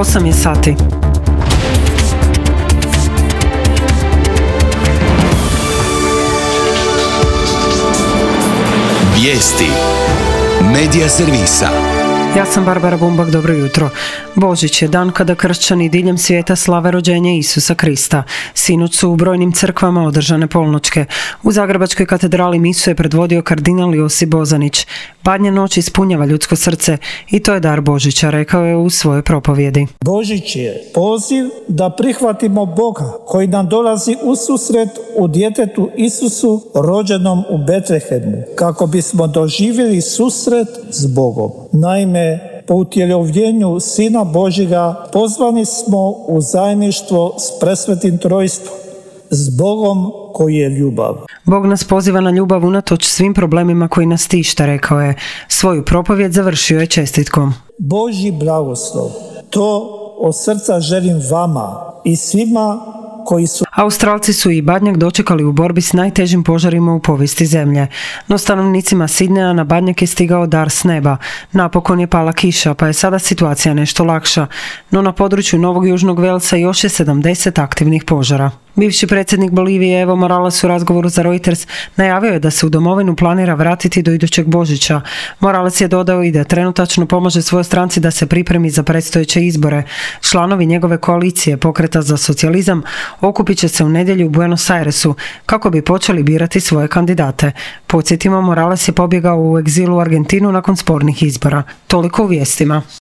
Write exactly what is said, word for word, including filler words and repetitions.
osam je sati. Vijesti Medija servisa. Ja sam Barbara Bumbak, dobro jutro. Božić je dan kada kršćani diljem svijeta slave rođenje Isusa Krista. Sinoć su u brojnim crkvama održane polnoćke. U Zagrebačkoj katedrali misu je predvodio kardinal Josip Bozanić. Badnja noć ispunjava ljudsko srce i to je dar Božića, rekao je u svojoj propovjedi. Božić je poziv da prihvatimo Boga koji nam dolazi u susret u djetetu Isusu rođenom u Betlehemu, kako bismo doživjeli susret s Bogom. Naime, po utjelovljenju Sina Božjega pozvani smo u zajedništvo s presvetim trojstvom, s Bogom koji je ljubav. Bog nas poziva na ljubav unatoč svim problemima koji nas tište, rekao je. Svoju propovjed završio je čestitkom. Božji blagoslov, to od srca želim vama i svima koji su... Australci su i Badnjak dočekali u borbi s najtežim požarima u povijesti zemlje. No stanovnicima Sidneja na Badnjak je stigao dar s neba. Napokon je pala kiša, pa je sada situacija nešto lakša. No na području Novog Južnog Velsa još je sedamdeset aktivnih požara. Bivši predsjednik Bolivije Evo Morales u razgovoru za Reuters najavio je da se u domovinu planira vratiti do idućeg Božića. Morales je dodao i da trenutačno pomaže svojoj stranci da se pripremi za predstojeće izbore. Članovi njegove koalicije Pokreta za socijalizam okupit će se u nedjelju u Buenos Airesu kako bi počeli birati svoje kandidate. Podsjetimo, Morales je pobjegao u egzilu u Argentinu nakon spornih izbora. Toliko u vijestima.